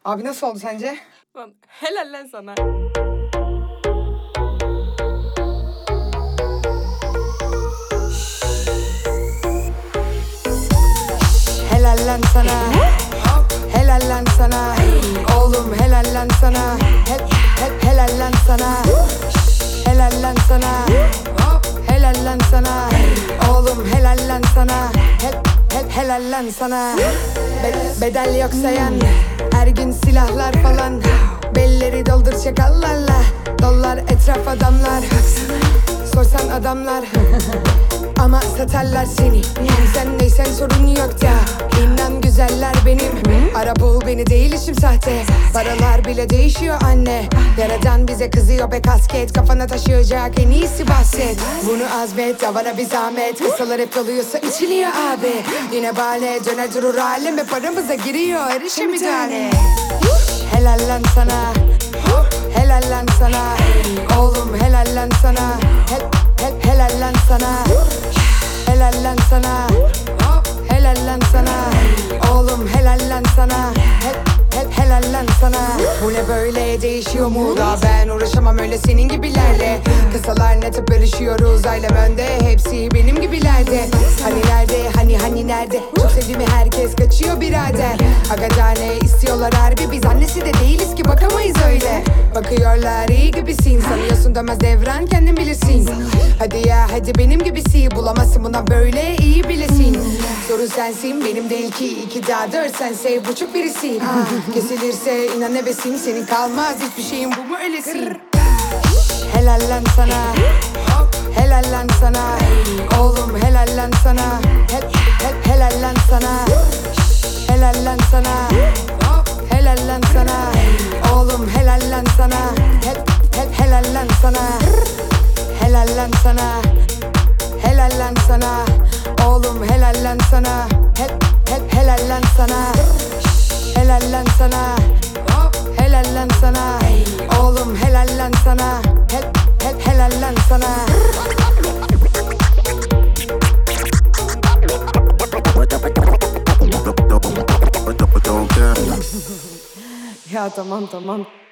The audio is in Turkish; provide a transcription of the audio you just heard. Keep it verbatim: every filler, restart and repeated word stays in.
Abi nasıl oldu sence? Lan helal lan sana. Helal lan sana. Helal lan sana. Oğlum helal lan sana. Hep hep helal lan sana. Helal lan sana. Helal lan sana. Oğlum helal lan sana. Hep hep helal lan sana. Be- bedel yok sayan. Her gün silahlar falan. Belleri doldur çakallarla. Dollar etraf adamlar. Sorsan adamlar. Ama satarlar seni. Sen neysen sorun yok da. İnan güzeller benim. Ara bul beni değil işim sahte. Paralar bile değişiyor anne. Yaradan bize kızıyor be kasket. Kafana taşıyacak en iyisi bahset. Bunu azmet ya bana bir zahmet. Kısalar hep doluyorsa içiliyor abi. Yine bale döner durur alem. Ve paramıza giriyor her işe müdahale. Helal lan sana. Helal lan sana. Oğlum helal lan sana. Hep hep helal lan sana. Helal lan sana. Helal lan sana. Oğlum helal lan sana. Hep hep helal lan sana. Bu ne böyle değişiyor mu da ben uğraşamam öyle senin gibilerle. Kısalar netip bölüşüyoruz ailem önde. Hepsi benim gibilerde. Hani nerede hani hani nerede. Çok sevdiğimi herkes kaçıyor birader. Agadane istiyorlar harbi biz annesi de değiliz ki bakamayız öyle. Bakıyorlar iyi gibisin sanıyorsun demez devran kendin bilirsin. Hadi ya hadi benim gibisi bulamazsın buna böyle iyi bilesin. Sorun sensin benim değil ki iki daha dört sense buçuk birisi. Ha, kesilirse inan hevesim senin kalmaz hiçbir şeyin bu mu öylesin. Helal lan sana. Helal lan sana. Oğlum helal lan sana. Hep hep helal lan sana. Helal lan sana. Helal lan sana. Oğlum helal lan sana. Hep hep helal lan sana. Helal lan sana. Helal lan sana. Oğlum helal lan sana. Hep hep helal lan sana. Helal lan sana. Helal lan sana. Oğlum helal lan sana. Hep hep helal lan sana. Ya tamam tamam.